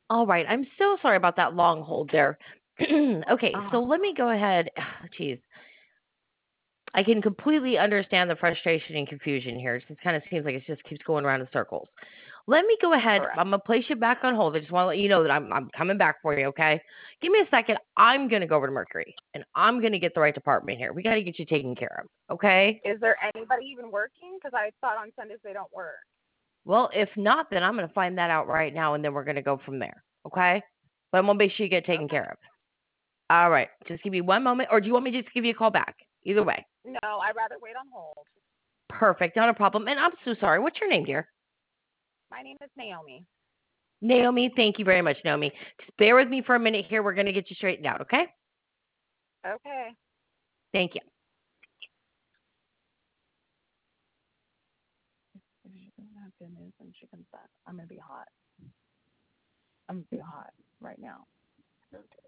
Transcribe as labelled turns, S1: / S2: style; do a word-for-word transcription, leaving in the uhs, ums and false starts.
S1: All right. I'm so sorry about that long hold there. Okay,
S2: Uh-huh.
S1: so let me go ahead. Jeez. I can completely understand the frustration and confusion here. It just kind of seems like it just keeps going around in circles. Let me go ahead.
S2: Correct.
S1: I'm gonna place you back on hold. I just want to let you know that I'm I'm coming back for you. Okay, give me a second. I'm gonna go over to Mercury and I'm gonna get the right department here. We got to get you taken care of. Okay.
S2: Is there anybody even working? Because I thought on Sundays they don't work.
S1: Well, if not, then I'm gonna find that out right now, and then we're gonna go from there. Okay. But I'm gonna make sure you get taken
S2: Okay.
S1: care of. All right. Just give me one moment, or do you want me to just give you a call back? Either way.
S2: No, I'd rather wait on hold.
S1: Perfect. Not a problem. And I'm so sorry. What's your name, dear?
S2: My name is Naomi.
S1: Naomi, thank you very much, Naomi. Just bear with me for a minute here. We're going to get you straightened out, okay?
S2: Okay.
S1: Thank you.
S2: If she doesn't have good news and she comes back, I'm gonna be hot. I'm gonna be hot right now.